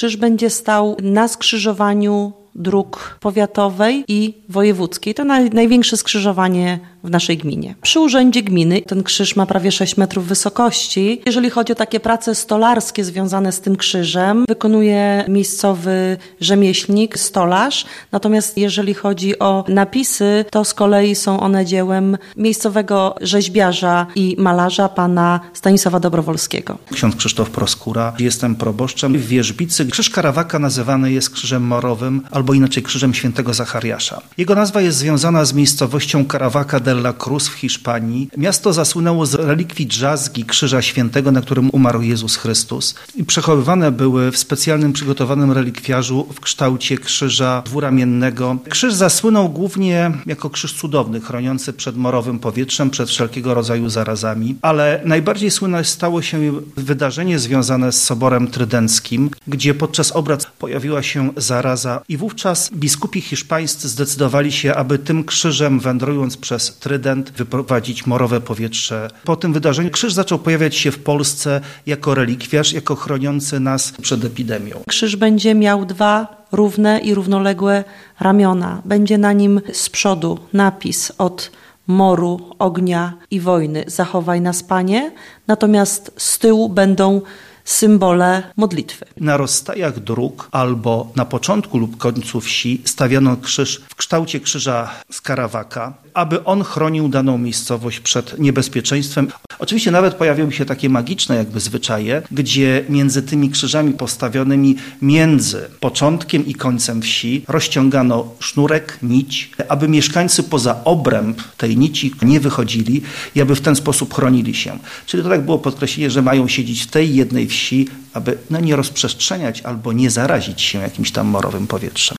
Krzyż będzie stał na skrzyżowaniu dróg powiatowej i wojewódzkiej. To największe skrzyżowanie w naszej gminie. Przy urzędzie gminy ten krzyż ma prawie 6 metrów wysokości. Jeżeli chodzi o takie prace stolarskie związane z tym krzyżem, wykonuje miejscowy rzemieślnik, stolarz. Natomiast jeżeli chodzi o napisy, to z kolei są one dziełem miejscowego rzeźbiarza i malarza, pana Stanisława Dobrowolskiego. Ksiądz Krzysztof Proskóra. Jestem proboszczem w Wierzbicy. Krzyż Karawaka nazywany jest krzyżem morowym, albo inaczej krzyżem świętego Zachariasza. Jego nazwa jest związana z miejscowością Caravaca de la Cruz w Hiszpanii. Miasto zasłynęło z relikwii drzazgi krzyża świętego, na którym umarł Jezus Chrystus. I przechowywane były w specjalnym przygotowanym relikwiarzu w kształcie krzyża dwuramiennego. Krzyż zasłynął głównie jako krzyż cudowny, chroniący przed morowym powietrzem, przed wszelkiego rodzaju zarazami. Ale najbardziej słynne stało się wydarzenie związane z Soborem Trydenckim, gdzie podczas obrad pojawiła się zaraza i wówczas biskupi hiszpańscy zdecydowali się, aby tym krzyżem, wędrując przez Trydent, wyprowadzić morowe powietrze. Po tym wydarzeniu krzyż zaczął pojawiać się w Polsce jako relikwiarz, jako chroniący nas przed epidemią. Krzyż będzie miał 2 równe i równoległe ramiona. Będzie na nim z przodu napis od moru, ognia i wojny: zachowaj nas, Panie. Natomiast z tyłu będą symbole modlitwy. Na rozstajach dróg albo na początku lub końcu wsi stawiano krzyż w kształcie krzyża z Karawaka, aby on chronił daną miejscowość przed niebezpieczeństwem. Oczywiście nawet pojawiły się takie magiczne jakby zwyczaje, gdzie między tymi krzyżami postawionymi między początkiem i końcem wsi rozciągano sznurek, nić, aby mieszkańcy poza obręb tej nici nie wychodzili i aby w ten sposób chronili się. Czyli to tak było podkreślenie, że mają siedzieć w tej jednej wsi, aby nie rozprzestrzeniać albo nie zarazić się jakimś tam morowym powietrzem.